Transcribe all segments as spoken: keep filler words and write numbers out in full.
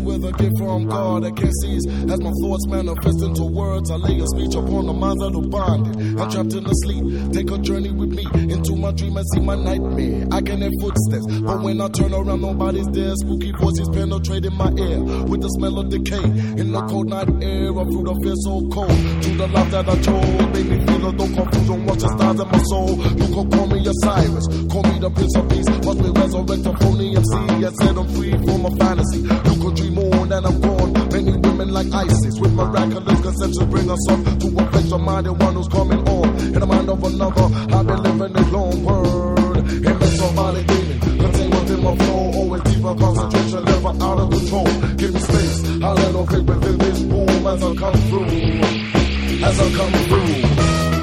with a gift from God that can't cease. As my thoughts manifest into words, I lay a speech upon the minds that are bonded and trapped in the sleep. Take a journey with me into my dream and see my nightmare. I can hear footsteps, but when I turn around, nobody's there. Spooky voices penetrating my ear with the smell of decay. In the cold night air, a fruit of fear so cold. To the life that I told, made me feel a little confusion. Watch the stars in my soul. You could call me Osiris, call me the Prince of Peace. Watch me resurrect a phony M C and set them free from a fantasy. You could dream on and I'm gone. Many women like ISIS with miraculous conceptions bring us up to a place of mind and one who's coming on. In the mind of another, I've been living this long word. It makes somebody demon contained within my flow. Always deeper concentration, never out of control. Give me space, I'll let them fit within this room as I come through. As I come through.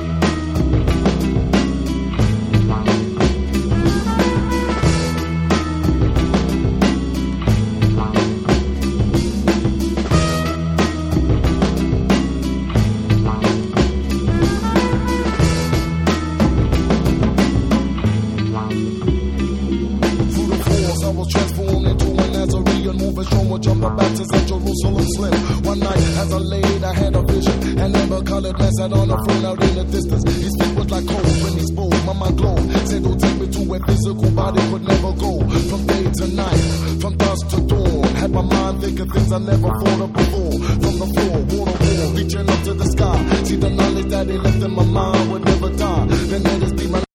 I was transformed into a Nazarene, moving strong with John the Baptist at Jerusalem Slim. One night as I laid, I had a vision. An amber-colored man sat on a throne out in the distance. His feet was like cold when he spoke. My mind glowed. Said, "Don't take me to where physical body could never go." From day to night, from dusk to dawn, had my mind thinking things I never thought of before. From the floor, wall to wall, reaching up to the sky. See the knowledge that he left in my mind would never die. Then let his demon